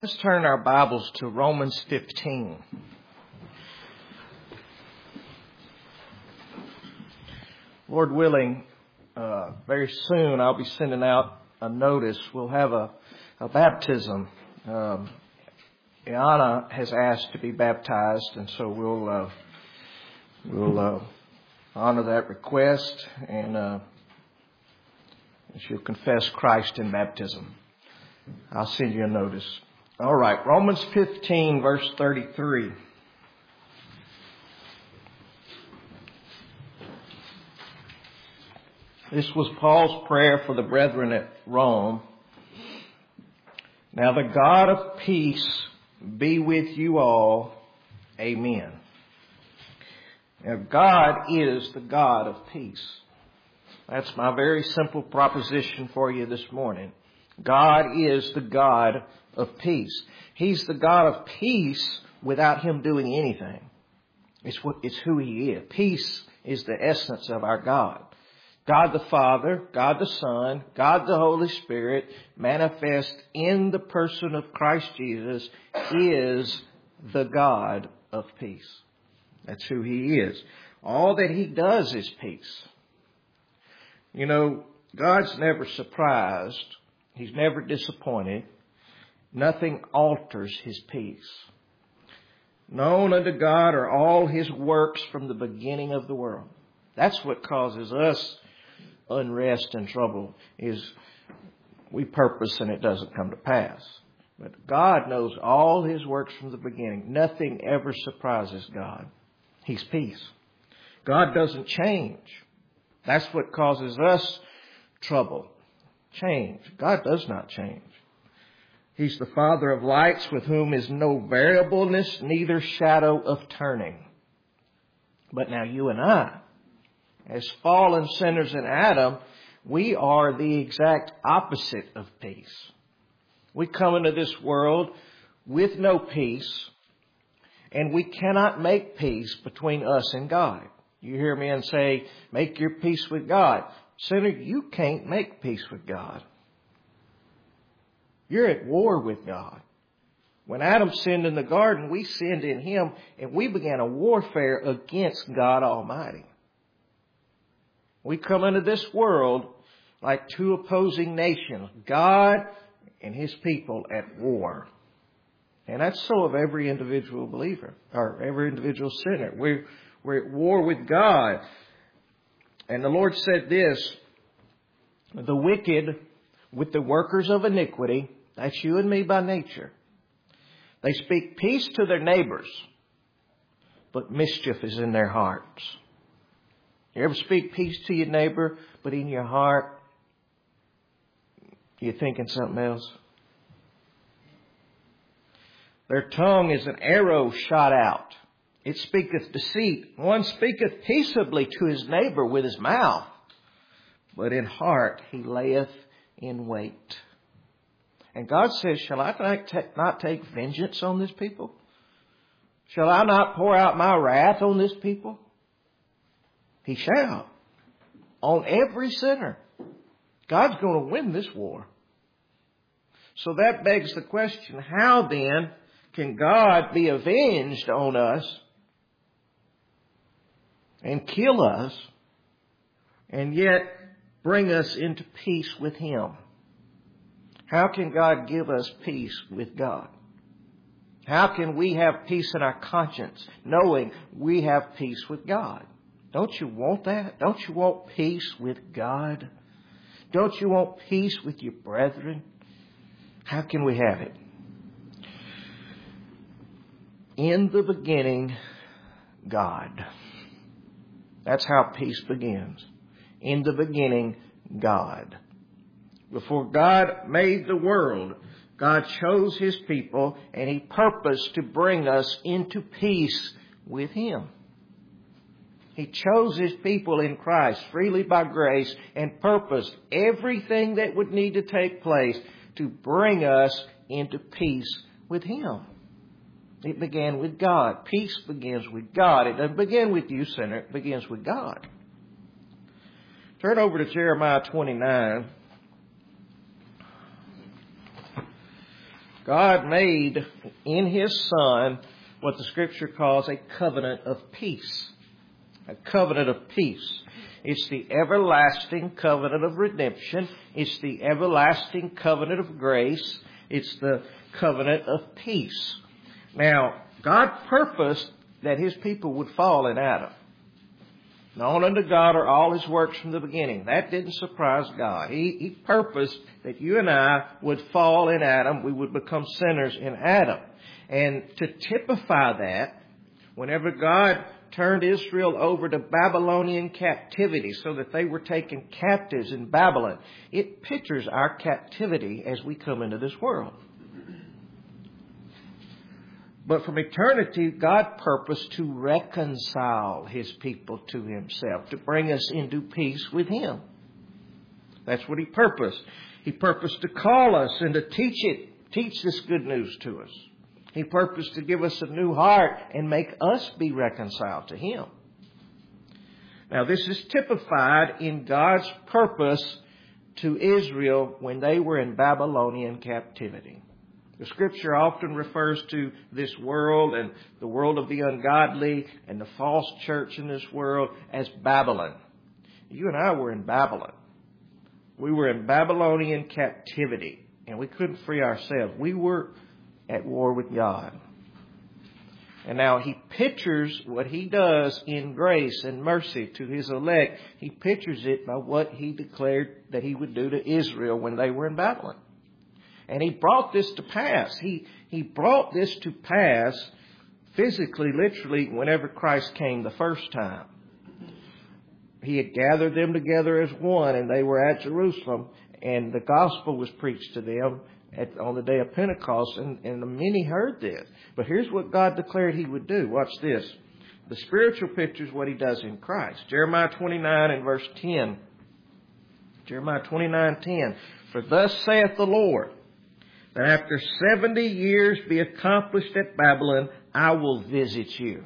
Let's turn our Bibles to Romans 15. Lord willing, very soon I'll be sending out a notice. We'll have a baptism. Iana has asked to be baptized, and so we'll honor that request, and she'll confess Christ in baptism. I'll send you a notice. All right, Romans 15, verse 33. This was Paul's prayer for the brethren at Rome. Now the God of peace be with you all. Amen. Now God is the God of peace. That's my very simple proposition for you this morning. God is the God of peace. He's the God of peace without Him doing anything. It's who He is. Peace is the essence of our God. God the Father, God the Son, God the Holy Spirit, manifest in the person of Christ Jesus, is the God of peace. That's who He is. All that He does is peace. You know, God's never surprised. He's never disappointed. Nothing alters His peace. Known unto God are all His works from the beginning of the world. That's what causes us unrest and trouble, is we purpose and it doesn't come to pass. But God knows all His works from the beginning. Nothing ever surprises God. He's peace. God doesn't change. That's what causes us trouble. Change. God does not change. He's the Father of lights, with whom is no variableness, neither shadow of turning. But now you and I, as fallen sinners in Adam, we are the exact opposite of peace. We come into this world with no peace, and we cannot make peace between us and God. You hear men say, make your peace with God. Sinner, you can't make peace with God. You're at war with God. When Adam sinned in the garden, we sinned in him, and we began a warfare against God Almighty. We come into this world like two opposing nations, God and His people at war. And that's so of every individual believer, or every individual sinner. We're at war with God. And the Lord said this, the wicked with the workers of iniquity, that's you and me by nature, they speak peace to their neighbors, but mischief is in their hearts. You ever speak peace to your neighbor, but in your heart, you're thinking something else? Their tongue is an arrow shot out. It speaketh deceit. One speaketh peaceably to his neighbor with his mouth, but in heart he layeth in wait. And God says, shall I not take vengeance on this people? Shall I not pour out my wrath on this people? He shall. On every sinner. God's going to win this war. So that begs the question, how then can God be avenged on us and kill us and yet bring us into peace with Him? How can God give us peace with God? How can we have peace in our conscience knowing we have peace with God? Don't you want that? Don't you want peace with God? Don't you want peace with your brethren? How can we have it? In the beginning, God. That's how peace begins. In the beginning, God. Before God made the world, God chose His people, and He purposed to bring us into peace with Him. He chose His people in Christ freely by grace and purposed everything that would need to take place to bring us into peace with Him. It began with God. Peace begins with God. It doesn't begin with you, sinner. It begins with God. Turn over to Jeremiah 29. God made in His Son what the Scripture calls a covenant of peace. A covenant of peace. It's the everlasting covenant of redemption. It's the everlasting covenant of grace. It's the covenant of peace. Now, God purposed that His people would fall in Adam. Known unto God are all His works from the beginning. That didn't surprise God. He purposed that you and I would fall in Adam. We would become sinners in Adam. And to typify that, whenever God turned Israel over to Babylonian captivity so that they were taken captives in Babylon, it pictures our captivity as we come into this world. But from eternity, God purposed to reconcile His people to Himself, to bring us into peace with Him. That's what He purposed. He purposed to call us and to teach this good news to us. He purposed to give us a new heart and make us be reconciled to Him. Now, this is typified in God's purpose to Israel when they were in Babylonian captivity. The Scripture often refers to this world and the world of the ungodly and the false church in this world as Babylon. You and I were in Babylon. We were in Babylonian captivity, and we couldn't free ourselves. We were at war with God. And now He pictures what He does in grace and mercy to His elect. He pictures it by what He declared that He would do to Israel when they were in Babylon. And He brought this to pass. He brought this to pass physically, literally, whenever Christ came the first time. He had gathered them together as one, and they were at Jerusalem, and the gospel was preached to them on the day of Pentecost, and many heard this. But here's what God declared He would do. Watch this. The spiritual picture is what He does in Christ. Jeremiah 29 and verse 10. Jeremiah 29:10. For thus saith the Lord, that after 70 years be accomplished at Babylon, I will visit you.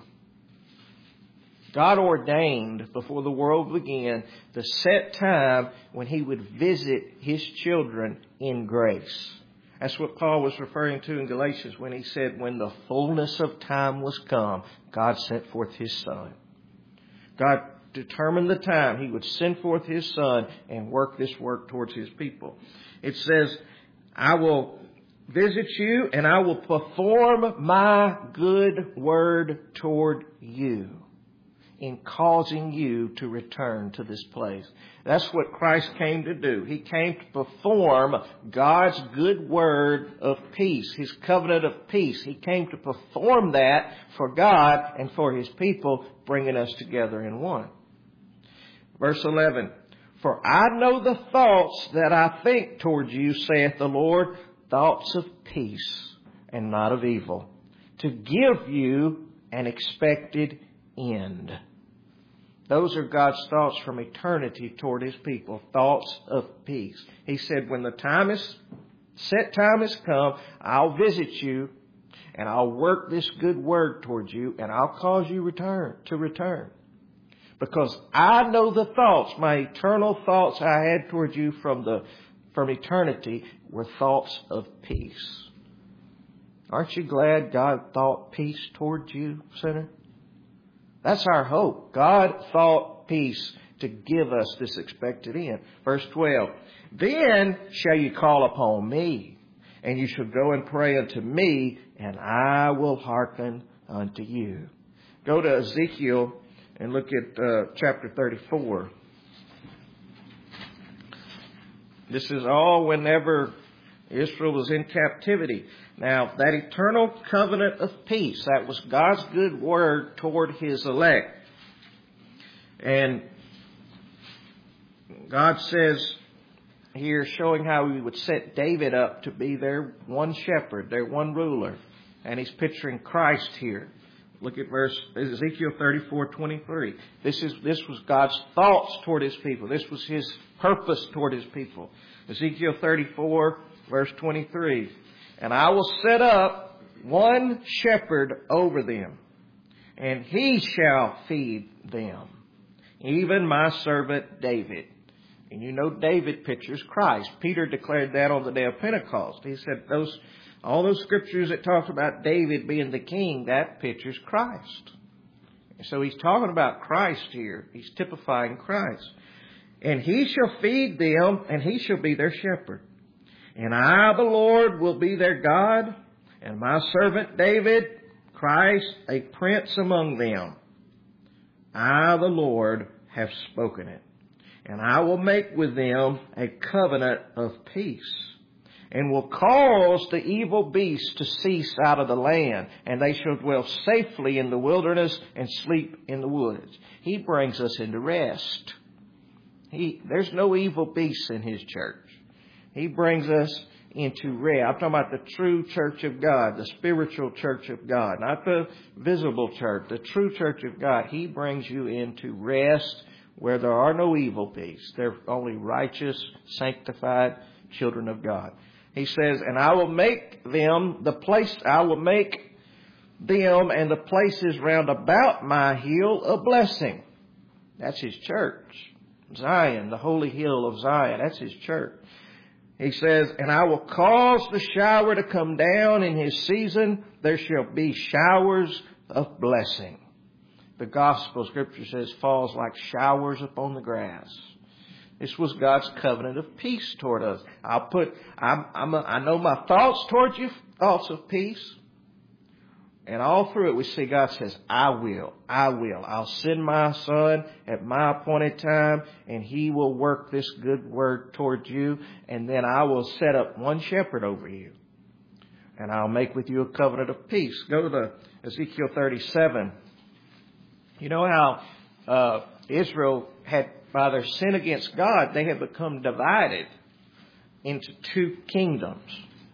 God ordained before the world began the set time when He would visit His children in grace. That's what Paul was referring to in Galatians when he said, when the fullness of time was come, God sent forth His Son. God determined the time He would send forth His Son and work this work towards His people. It says, I will visit you and I will perform my good word toward you in causing you to return to this place. That's what Christ came to do. He came to perform God's good word of peace, His covenant of peace. He came to perform that for God and for His people, bringing us together in one. Verse 11, for I know the thoughts that I think toward you, saith the Lord, thoughts of peace and not of evil, to give you an expected end. Those are God's thoughts from eternity toward His people, thoughts of peace. He said, when the set time has come, I'll visit you and I'll work this good word towards you and I'll cause you to return. Because I know the thoughts, my eternal thoughts I had towards you from eternity were thoughts of peace. Aren't you glad God thought peace towards you, sinner? That's our hope. God thought peace to give us this expected end. Verse 12, then shall you call upon me, and you shall go and pray unto me, and I will hearken unto you. Go to Ezekiel and look at chapter 34. This is all whenever Israel was in captivity. Now, that eternal covenant of peace, that was God's good word toward His elect. And God says here, showing how He would set David up to be their one shepherd, their one ruler. And He's picturing Christ here. Look at Ezekiel 34:23. This was God's thoughts toward His people. This was His purpose toward His people. Ezekiel 34, verse 23. And I will set up one shepherd over them, and he shall feed them, even my servant David. And you know David pictures Christ. Peter declared that on the day of Pentecost. He said, All those scriptures that talk about David being the king, that pictures Christ. So he's talking about Christ here. He's typifying Christ. And he shall feed them, and he shall be their shepherd. And I, the Lord, will be their God, and my servant David, Christ, a prince among them. I, the Lord, have spoken it. And I will make with them a covenant of peace, and will cause the evil beasts to cease out of the land, and they shall dwell safely in the wilderness and sleep in the woods. He brings us into rest. There's no evil beasts in His church. He brings us into rest. I'm talking about the true church of God, the spiritual church of God, not the visible church, the true church of God. He brings you into rest where there are no evil beasts. They're only righteous, sanctified children of God. He says, and I will make them and the places round about my hill a blessing. That's His church. Zion, the holy hill of Zion. That's His church. He says, and I will cause the shower to come down in His season. There shall be showers of blessing. The gospel scripture says falls like showers upon the grass. This was God's covenant of peace toward us. I know my thoughts toward you, thoughts of peace. And all through it we see God says, I will. I'll send my Son at my appointed time, and He will work this good word toward you, and then I will set up one shepherd over you. And I'll make with you a covenant of peace. Go to Ezekiel 37. You know how Israel had, by their sin against God, they had become divided into two kingdoms.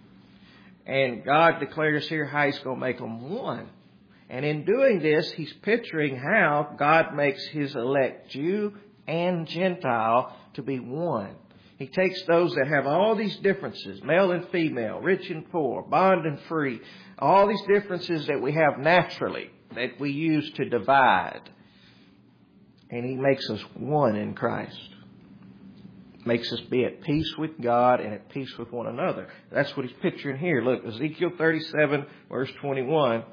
And God declares here how He's going to make them one. And in doing this, He's picturing how God makes His elect Jew and Gentile to be one. He takes those that have all these differences, male and female, rich and poor, bond and free, all these differences that we have naturally that we use to divide. And He makes us one in Christ. Makes us be at peace with God and at peace with one another. That's what He's picturing here. Look, Ezekiel 37, verse 21.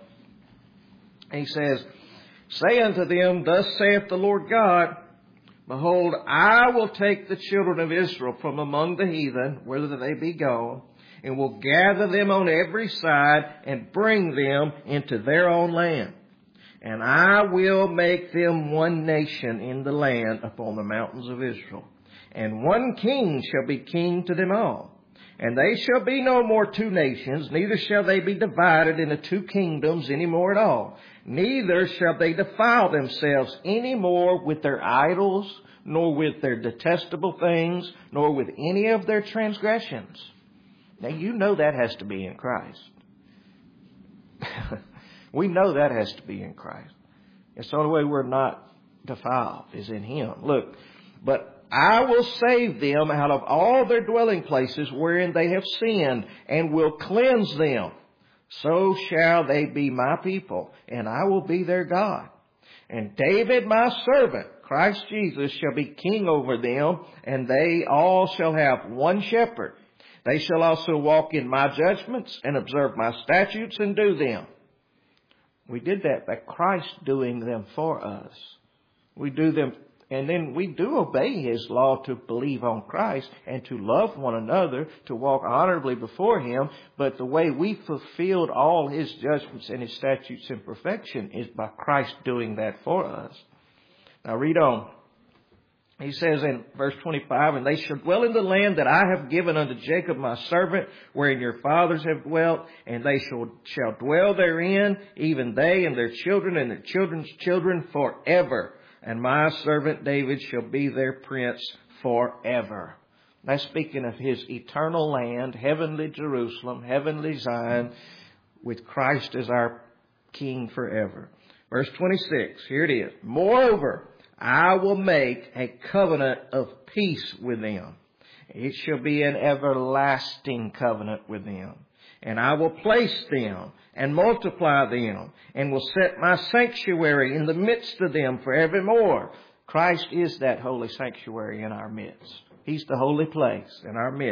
He says, say unto them, thus saith the Lord God, behold, I will take the children of Israel from among the heathen, whither they be gone, and will gather them on every side and bring them into their own land. And I will make them one nation in the land upon the mountains of Israel. And one king shall be king to them all. And they shall be no more two nations, neither shall they be divided into two kingdoms any more at all. Neither shall they defile themselves any more with their idols, nor with their detestable things, nor with any of their transgressions. Now you know that has to be in Christ. We know that has to be in Christ. It's the only way we're not defiled is in Him. Look, but I will save them out of all their dwelling places wherein they have sinned, and will cleanse them. So shall they be my people, and I will be their God. And David my servant, Christ Jesus, shall be king over them, and they all shall have one shepherd. They shall also walk in my judgments, and observe my statutes, and do them. We did that by Christ doing them for us. We do them, and then we do obey His law to believe on Christ and to love one another, to walk honorably before Him. But the way we fulfilled all His judgments and His statutes in perfection is by Christ doing that for us. Now read on. He says in verse 25, and they shall dwell in the land that I have given unto Jacob my servant, wherein your fathers have dwelt, and they shall dwell therein, even they and their children and their children's children forever. And my servant David shall be their prince forever. That's speaking of His eternal land, heavenly Jerusalem, heavenly Zion, with Christ as our King forever. Verse 26, here it is. Moreover, I will make a covenant of peace with them. It shall be an everlasting covenant with them. And I will place them and multiply them, and will set my sanctuary in the midst of them forevermore. Christ is that holy sanctuary in our midst. He's the holy place in our midst.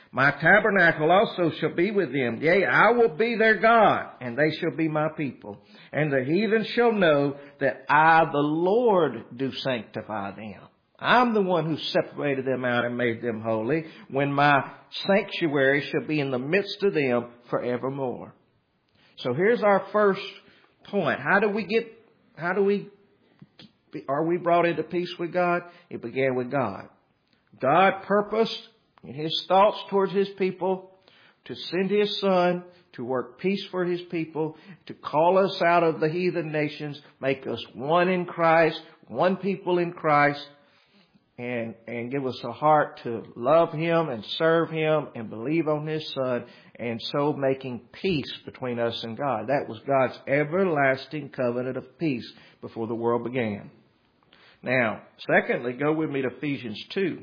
My tabernacle also shall be with them. Yea, I will be their God, and they shall be my people. And the heathen shall know that I, the Lord, do sanctify them. I'm the one who separated them out and made them holy, when my sanctuary shall be in the midst of them forevermore. So here's our first point. Are we brought into peace with God? It began with God. God purposed in His thoughts towards His people to send His Son to work peace for His people, to call us out of the heathen nations, make us one in Christ, one people in Christ, and give us a heart to love Him and serve Him and believe on His Son, and so making peace between us and God. That was God's everlasting covenant of peace before the world began. Now, secondly, go with me to Ephesians 2.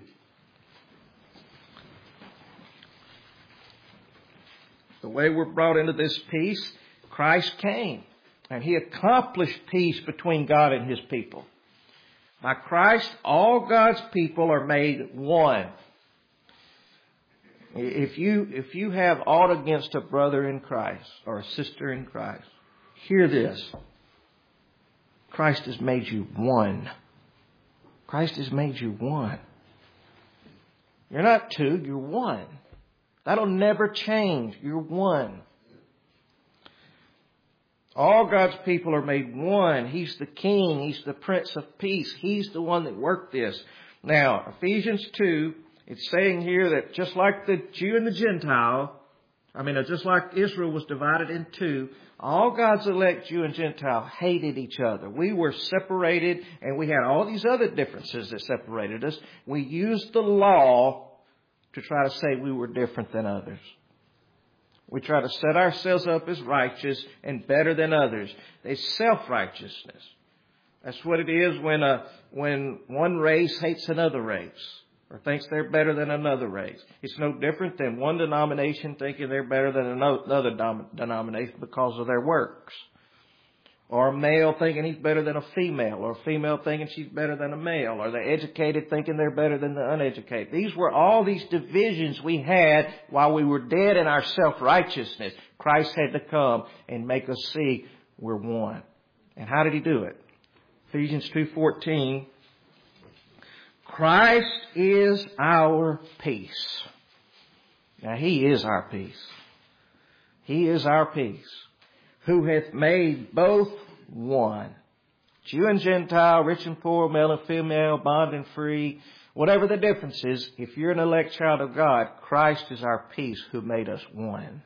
The way we're brought into this peace, Christ came and He accomplished peace between God and His people. By Christ, all God's people are made one. If you have aught against a brother in Christ or a sister in Christ, hear this. Christ has made you one. Christ has made you one. You're not two, you're one. That'll never change. You're one. All God's people are made one. He's the King. He's the Prince of Peace. He's the one that worked this. Now, Ephesians 2, it's saying here that just like the Jew and the Gentile, just like Israel was divided in two, all God's elect, Jew and Gentile, hated each other. We were separated, and we had all these other differences that separated us. We used the law to try to say we were different than others. We try to set ourselves up as righteous and better than others. It's self-righteousness. That's what it is when one race hates another race or thinks they're better than another race. It's no different than one denomination thinking they're better than another denomination because of their works. Or a male thinking he's better than a female, or a female thinking she's better than a male, or the educated thinking they're better than the uneducated. These were all these divisions we had while we were dead in our self-righteousness. Christ had to come and make us see we're one. And how did He do it? Ephesians 2:14. Christ is our peace. Now He is our peace. He is our peace, who hath made both one. Jew and Gentile, rich and poor, male and female, bond and free, whatever the difference is, if you're an elect child of God, Christ is our peace who made us one.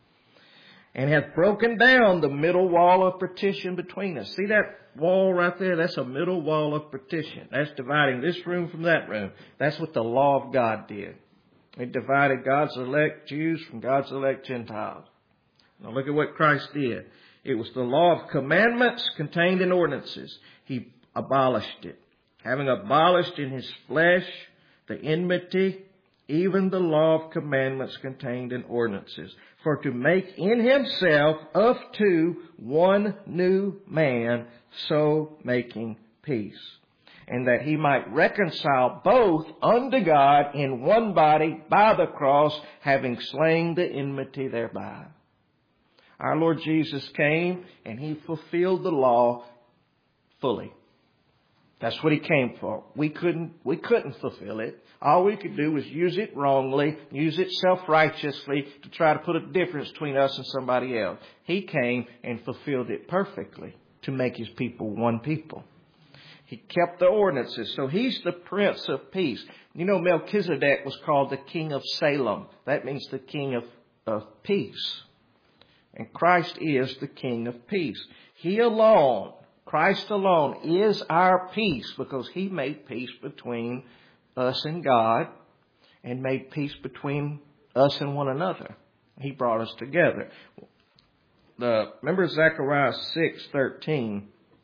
And hath broken down the middle wall of partition between us. See that wall right there? That's a middle wall of partition. That's dividing this room from that room. That's what the law of God did. It divided God's elect Jews from God's elect Gentiles. Now look at what Christ did. It was the law of commandments contained in ordinances. He abolished it. Having abolished in His flesh the enmity, even the law of commandments contained in ordinances, for to make in Himself of two one new man, so making peace. And that He might reconcile both unto God in one body by the cross, having slain the enmity thereby. Our Lord Jesus came and He fulfilled the law fully. That's what He came for. We couldn't fulfill it. All we could do was use it wrongly, use it self-righteously to try to put a difference between us and somebody else. He came and fulfilled it perfectly to make His people one people. He kept the ordinances. So He's the Prince of Peace. You know, Melchizedek was called the King of Salem. That means the King of Peace. And Christ is the King of Peace. He alone, Christ alone, is our peace because He made peace between us and God and made peace between us and one another. He brought us together. Remember Zechariah 6:13?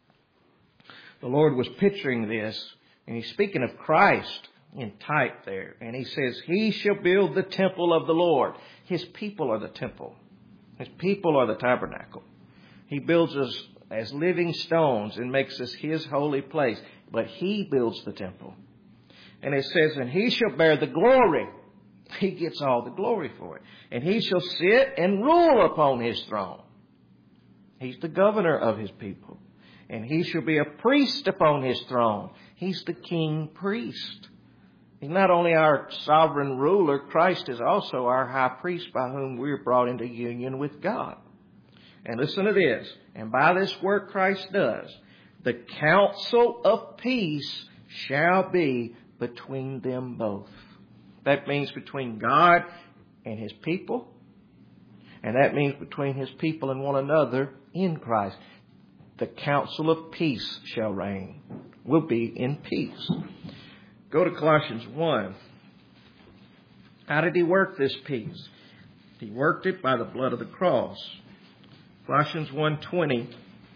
The Lord was picturing this, and He's speaking of Christ in type there. And He says, He shall build the temple of the Lord. His people are the temple. His people are the tabernacle. He builds us as living stones and makes us His holy place. But He builds the temple. And it says, and He shall bear the glory. He gets all the glory for it. And He shall sit and rule upon His throne. He's the governor of His people. And He shall be a priest upon His throne. He's the king priest. He's not only our sovereign ruler, Christ is also our high priest by whom we're brought into union with God. And listen to this. And by this work Christ does, the counsel of peace shall be between them both. That means between God and His people. And that means between His people and one another in Christ. The counsel of peace shall reign. We'll be in peace. Go to Colossians 1. How did He work this peace? He worked it by the blood of the cross. Colossians 1:20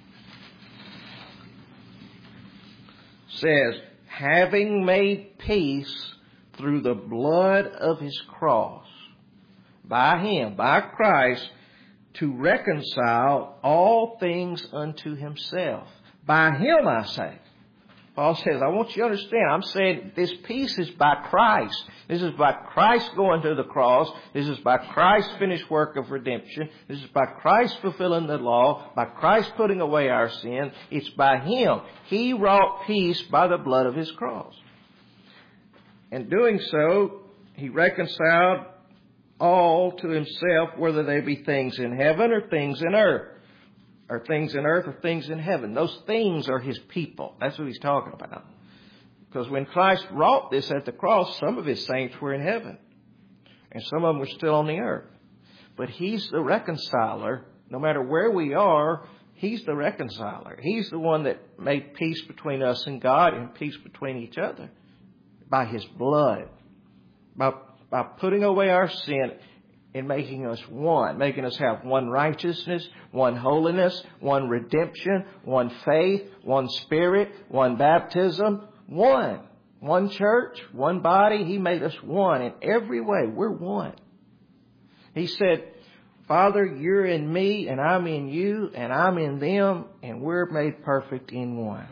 says, having made peace through the blood of His cross, by Him, by Christ, to reconcile all things unto Himself. By Him, I say. Paul says, I want you to understand, I'm saying this peace is by Christ. This is by Christ going to the cross. This is by Christ's finished work of redemption. This is by Christ fulfilling the law, by Christ putting away our sin. It's by Him. He wrought peace by the blood of His cross. In doing so, He reconciled all to Himself, whether they be things in heaven or things in earth. Or things in earth or things in heaven. Those things are His people. That's what He's talking about. Because when Christ wrought this at the cross, some of His saints were in heaven. And some of them were still on the earth. But He's the reconciler. No matter where we are, He's the reconciler. He's the one that made peace between us and God and peace between each other. By His blood. By putting away our sin in making us one, making us have one righteousness, one holiness, one redemption, one faith, one spirit, one baptism, one church, one body. He made us one in every way. We're one. He said, Father, you're in me and I'm in you and I'm in them and we're made perfect in one.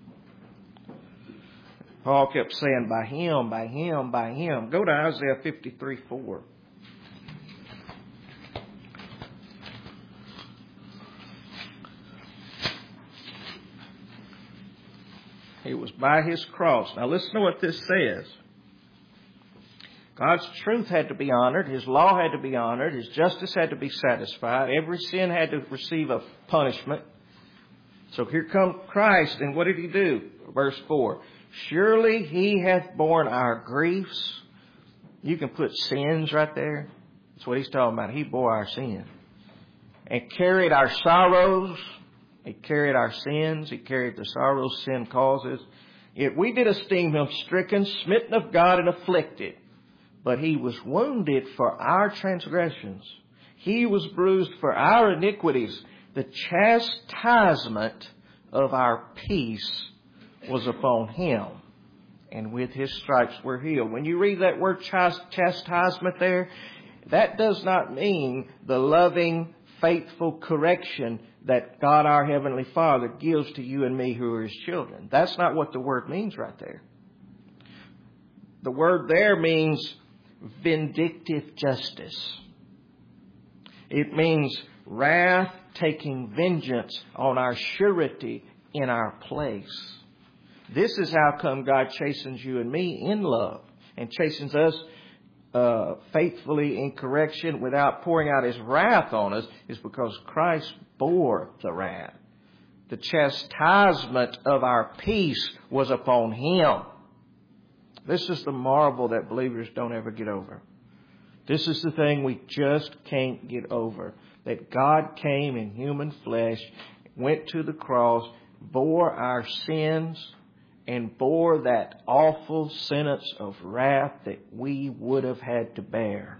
Paul kept saying, by Him, by Him, by Him. Go to Isaiah 53:4. It was by His cross. Now listen to what this says. God's truth had to be honored. His law had to be honored. His justice had to be satisfied. Every sin had to receive a punishment. So here comes Christ, and what did He do? Verse 4. Surely He hath borne our griefs. You can put sins right there. That's what He's talking about. He bore our sin. And carried our sorrows. He carried our sins. He carried the sorrows sin causes. Yet we did esteem Him stricken, smitten of God, and afflicted. But He was wounded for our transgressions. He was bruised for our iniquities. The chastisement of our peace was upon Him. And with His stripes we're healed. When you read that word chastisement there, that does not mean the loving, faithful correction that God our Heavenly Father gives to you and me who are His children. That's not what the word means right there. The word there means vindictive justice. It means wrath taking vengeance on our surety in our place. This is how come God chastens you and me in love and chastens us faithfully in correction without pouring out His wrath on us, is because Christ bore the wrath. The chastisement of our peace was upon Him. This is the marvel that believers don't ever get over. This is the thing we just can't get over. That God came in human flesh, went to the cross, bore our sins, and bore that awful sentence of wrath that we would have had to bear.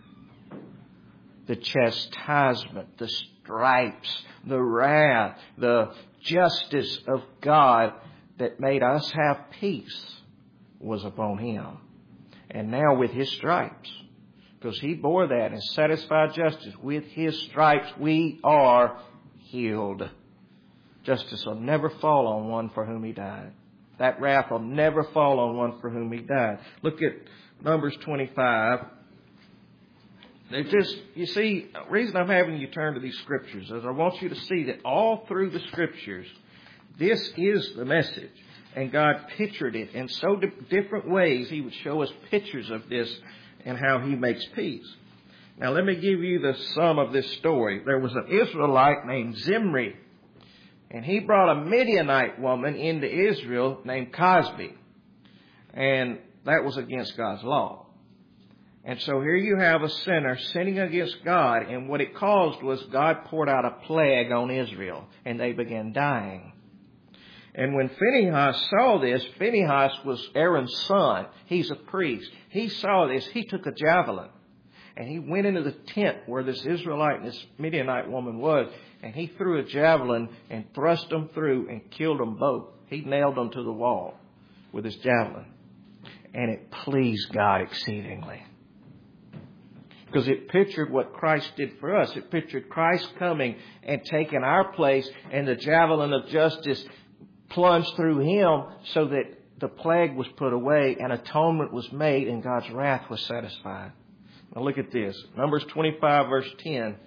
The chastisement, the stripes, the wrath, the justice of God that made us have peace was upon Him. And now with His stripes, because He bore that and satisfied justice, with His stripes we are healed. Justice will never fall on one for whom He died. That wrath will never fall on one for whom He died. Look at Numbers 25. You see, the reason I'm having you turn to these scriptures is I want you to see that all through the scriptures, this is the message. And God pictured it in so different ways. He would show us pictures of this and how He makes peace. Now let me give you the sum of this story. There was an Israelite named Zimri, and he brought a Midianite woman into Israel named Cosbi. And that was against God's law. And so here you have a sinner sinning against God, and what it caused was God poured out a plague on Israel, and they began dying. And when Phinehas saw this, Phinehas was Aaron's son. He's a priest. He saw this. He took a javelin, and he went into the tent where this Israelite and this Midianite woman was, and he threw a javelin and thrust them through and killed them both. He nailed them to the wall with his javelin. And it pleased God exceedingly. Because it pictured what Christ did for us. It pictured Christ coming and taking our place, and the javelin of justice plunged through Him so that the plague was put away and atonement was made and God's wrath was satisfied. Now look at this. Numbers 25 verse 10.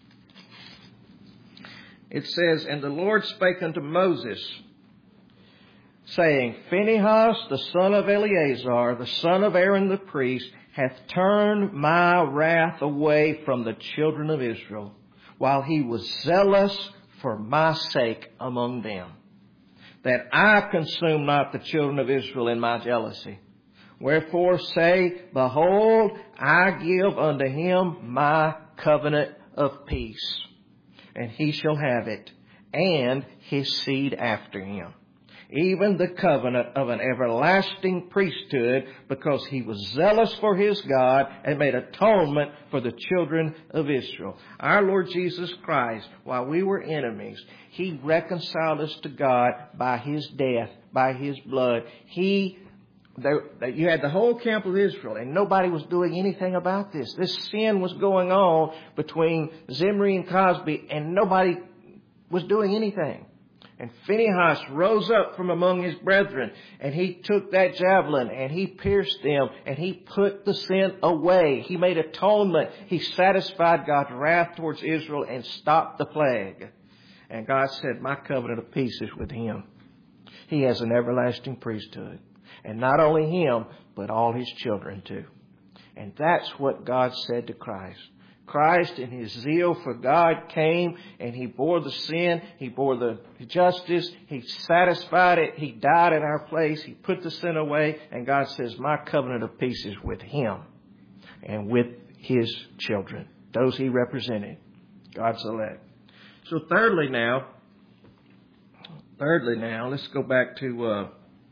It says, "And the Lord spake unto Moses, saying, Phinehas, the son of Eleazar, the son of Aaron the priest, hath turned my wrath away from the children of Israel, while he was zealous for my sake among them, that I consume not the children of Israel in my jealousy. Wherefore say, Behold, I give unto him my covenant of peace, and he shall have it, and his seed after him, even the covenant of an everlasting priesthood, because he was zealous for his God and made atonement for the children of Israel." Our Lord Jesus Christ, while we were enemies, He reconciled us to God by His death, by His blood. You had the whole camp of Israel, and nobody was doing anything about this. This sin was going on between Zimri and Cosbi, and nobody was doing anything. And Phinehas rose up from among his brethren, and he took that javelin, and he pierced them, and he put the sin away. He made atonement. He satisfied God's wrath towards Israel and stopped the plague. And God said, my covenant of peace is with him. He has an everlasting priesthood. And not only him, but all his children too. And that's what God said to Christ. Christ, in His zeal for God, came and He bore the sin. He bore the justice. He satisfied it. He died in our place. He put the sin away. And God says, my covenant of peace is with Him and with His children, those He represented, God's elect. So thirdly now, let's go back to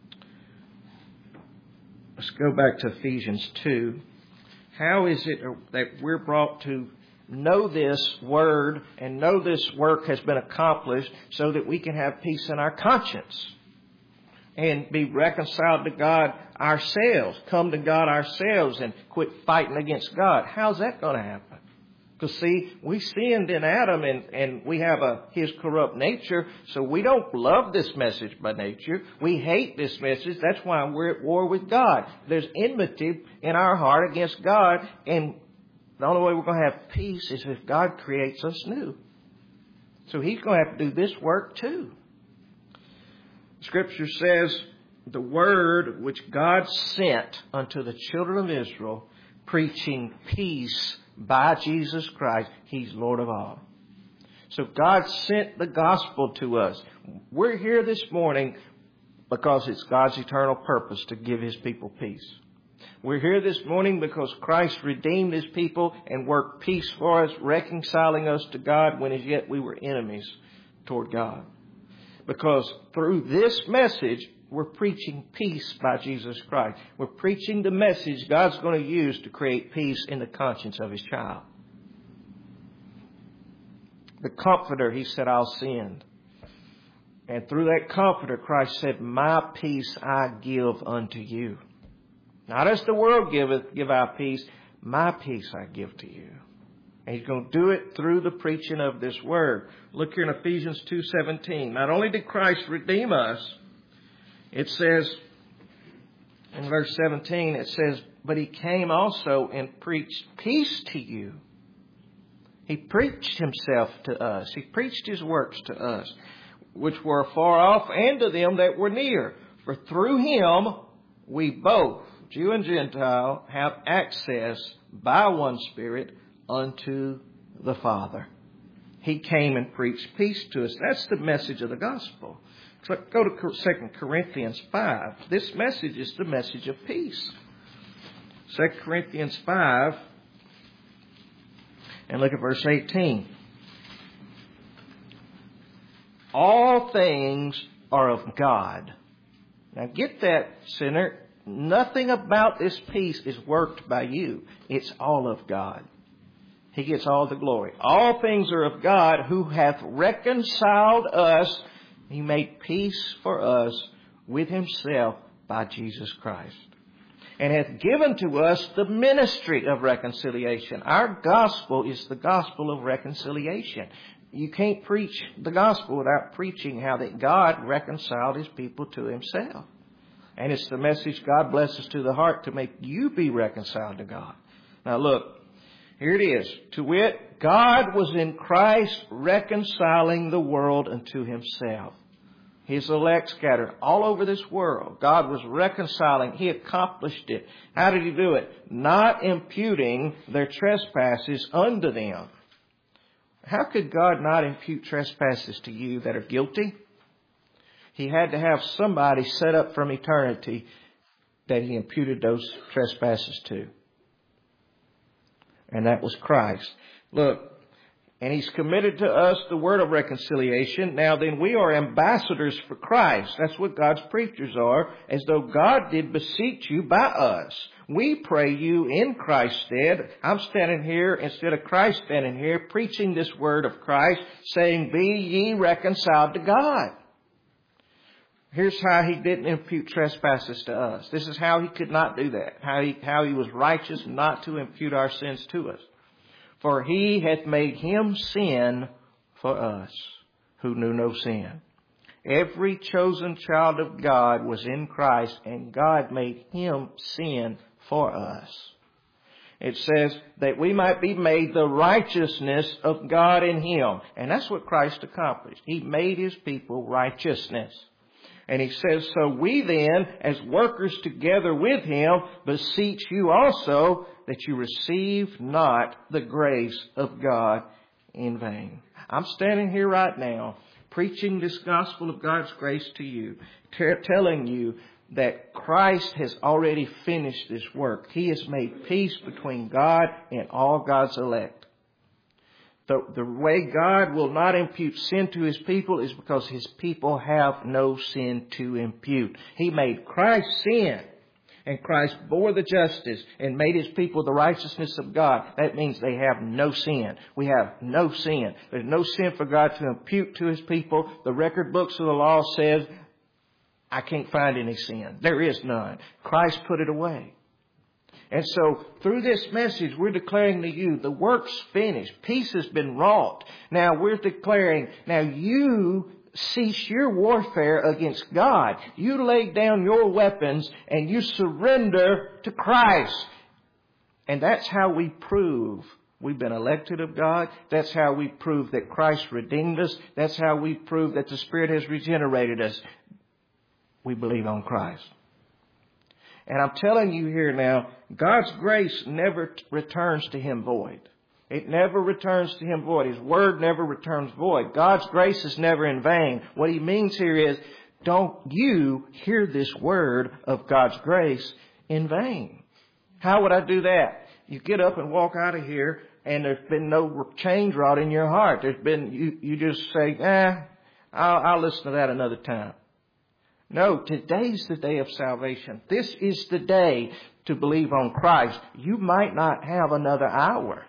Ephesians 2. How is it that we're brought to know this word and know this work has been accomplished so that we can have peace in our conscience and be reconciled to God ourselves, come to God ourselves and quit fighting against God? How's that going to happen? Because see, we sinned in Adam and we have his corrupt nature, so we don't love this message by nature. We hate this message. That's why we're at war with God. There's enmity in our heart against God, and the only way we're going to have peace is if God creates us new. So He's going to have to do this work too. Scripture says, the word which God sent unto the children of Israel, preaching peace by Jesus Christ, He's Lord of all. So God sent the gospel to us. We're here this morning because it's God's eternal purpose to give His people peace. We're here this morning because Christ redeemed His people and worked peace for us, reconciling us to God when as yet we were enemies toward God. Because through this message, we're preaching peace by Jesus Christ. We're preaching the message God's going to use to create peace in the conscience of His child. The Comforter, He said, I'll send. And through that Comforter, Christ said, my peace I give unto you. Not as the world giveth, give I peace. My peace I give to you. And He's going to do it through the preaching of this word. Look here in Ephesians 2:17. Not only did Christ redeem us, it says, In verse 17 it says, but he came also and preached peace to you. He preached himself to us. He preached his works to us, which were far off, and to them that were near. For through him we both, Jew and Gentile, have access by one Spirit unto the Father. He came and preached peace to us. That's the message of the gospel. So go to 2 Corinthians 5. This message is the message of peace. 2 Corinthians 5, and look at verse 18. All things are of God. Now get that, sinner. Nothing about this peace is worked by you. It's all of God. He gets all the glory. All things are of God, who hath reconciled us. He made peace for us with himself by Jesus Christ, and hath given to us the ministry of reconciliation. Our gospel is the gospel of reconciliation. You can't preach the gospel without preaching how that God reconciled his people to himself. And it's the message God blesses to the heart to make you be reconciled to God. Now look, here it is. To wit, God was in Christ reconciling the world unto himself. His elect scattered all over this world. God was reconciling. He accomplished it. How did he do it? Not imputing their trespasses unto them. How could God not impute trespasses to you that are guilty? He had to have somebody set up from eternity that he imputed those trespasses to. And that was Christ. Look, and he's committed to us the word of reconciliation. Now then, we are ambassadors for Christ. That's what God's preachers are, as though God did beseech you by us. We pray you in Christ's stead. I'm standing here instead of Christ standing here, preaching this word of Christ, saying, be ye reconciled to God. Here's how he didn't impute trespasses to us. This is how he could not do that. How he was righteous not to impute our sins to us. For he hath made him sin for us, who knew no sin. Every chosen child of God was in Christ, and God made him sin for us. It says that we might be made the righteousness of God in him. And that's what Christ accomplished. He made his people righteousness. And he says, so we then, as workers together with him, beseech you also that you receive not the grace of God in vain. I'm standing here right now, preaching this gospel of God's grace to you, telling you that Christ has already finished this work. He has made peace between God and all God's elect. The way God will not impute sin to his people is because his people have no sin to impute. He made Christ sin, and Christ bore the justice and made his people the righteousness of God. That means they have no sin. We have no sin. There's no sin for God to impute to his people. The record books of the law says, I can't find any sin. There is none. Christ put it away. And so through this message, we're declaring to you, the work's finished. Peace has been wrought. Now we're declaring, now you cease your warfare against God. You lay down your weapons and you surrender to Christ. And that's how we prove we've been elected of God. That's how we prove that Christ redeemed us. That's how we prove that the Spirit has regenerated us. We believe on Christ. And I'm telling you here now, God's grace never returns to him void. It never returns to him void. His word never returns void. God's grace is never in vain. What he means here is, don't you hear this word of God's grace in vain. How would I do that? You get up and walk out of here and there's been no change wrought in your heart. You just say, I'll listen to that another time. No, today's the day of salvation. This is the day to believe on Christ. You might not have another hour.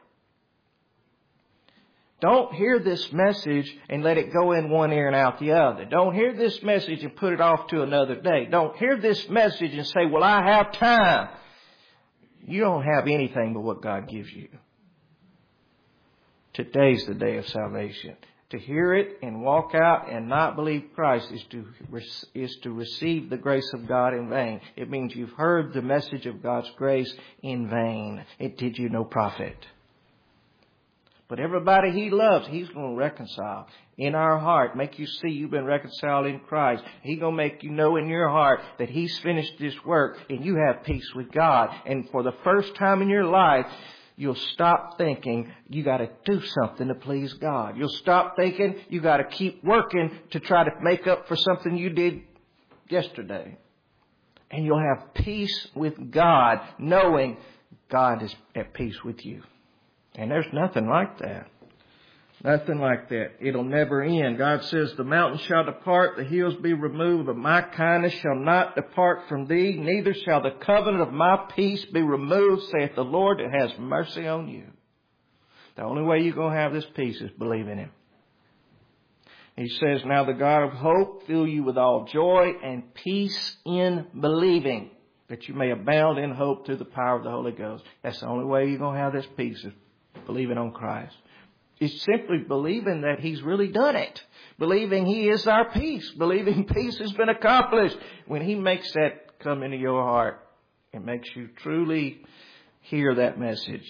Don't hear this message and let it go in one ear and out the other. Don't hear this message and put it off to another day. Don't hear this message and say, well, I have time. You don't have anything but what God gives you. Today's the day of salvation. To hear it and walk out and not believe Christ is to receive the grace of God in vain. It means you've heard the message of God's grace in vain. It did you no profit. But everybody He loves, He's going to reconcile in our heart. Make you see you've been reconciled in Christ. He's going to make you know in your heart that He's finished this work and you have peace with God. And for the first time in your life, you'll stop thinking you got to do something to please God. You'll stop thinking you got to keep working to try to make up for something you did yesterday. And you'll have peace with God, knowing God is at peace with you. And there's nothing like that. Nothing like that. It'll never end. God says, the mountains shall depart, the hills be removed, but my kindness shall not depart from thee, neither shall the covenant of my peace be removed, saith the Lord that has mercy on you. The only way you're going to have this peace is believing Him. He says, now the God of hope fill you with all joy and peace in believing, that you may abound in hope through the power of the Holy Ghost. That's the only way you're going to have this peace, is believing on Christ. It's simply believing that He's really done it. Believing He is our peace. Believing peace has been accomplished. When He makes that come into your heart, it makes you truly hear that message.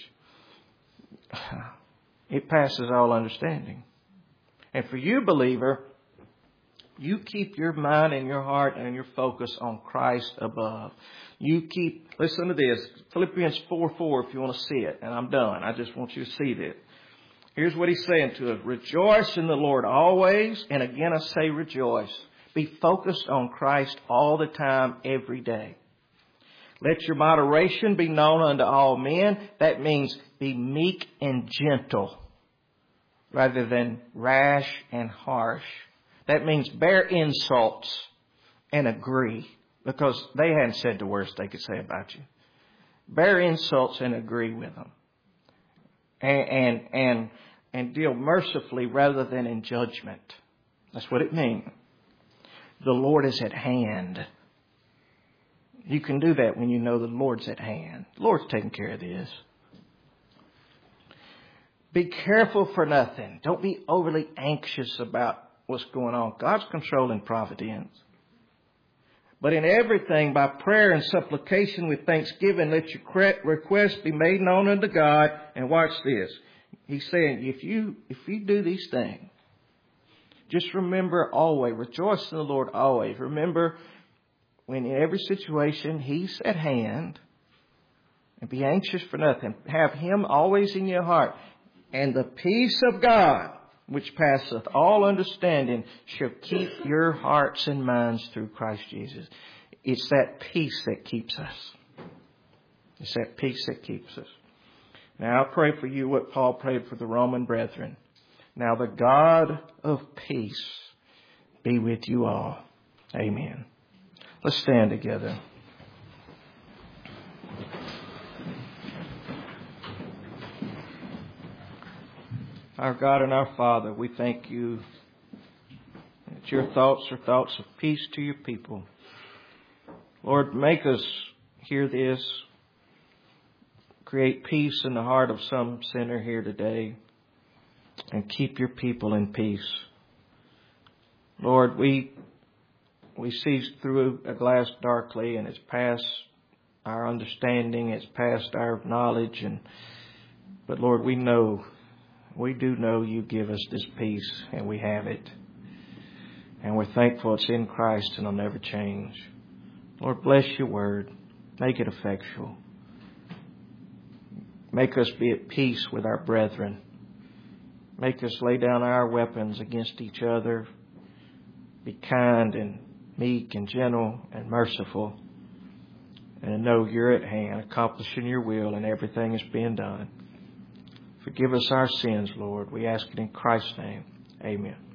It passes all understanding. And for you, believer, you keep your mind and your heart and your focus on Christ above. Listen to this, Philippians 4:4 if you want to see it. And I'm done. I just want you to see this. Here's what He's saying to us. Rejoice in the Lord always. And again I say rejoice. Be focused on Christ all the time, every day. Let your moderation be known unto all men. That means be meek and gentle rather than rash and harsh. That means bear insults and agree, because they hadn't said the worst they could say about you. Bear insults and agree with them. And deal mercifully rather than in judgment. That's what it means. The Lord is at hand. You can do that when you know the Lord's at hand. The Lord's taking care of this. Be careful for nothing. Don't be overly anxious about what's going on. God's controlling providence. But in everything, by prayer and supplication with thanksgiving, let your requests be made known unto God. And watch this. He's saying, if you do these things, just remember always, rejoice in the Lord always. Remember, when in every situation, He's at hand. And be anxious for nothing. Have Him always in your heart. And the peace of God, which passeth all understanding, shall keep your hearts and minds through Christ Jesus. It's that peace that keeps us. It's that peace that keeps us. Now I pray for you what Paul prayed for the Roman brethren. Now the God of peace be with you all. Amen. Let's stand together. Our God and our Father, we thank You that Your thoughts are thoughts of peace to Your people. Lord, make us hear this. Create peace in the heart of some sinner here today. And keep Your people in peace. Lord, we see through a glass darkly, and it's past our understanding. It's past our knowledge. But Lord, we do know You give us this peace, and we have it. And we're thankful it's in Christ and it'll never change. Lord, bless Your word. Make it effectual. Make us be at peace with our brethren. Make us lay down our weapons against each other. Be kind and meek and gentle and merciful. And know You're at hand, accomplishing Your will, and everything is being done. Forgive us our sins, Lord. We ask it in Christ's name. Amen.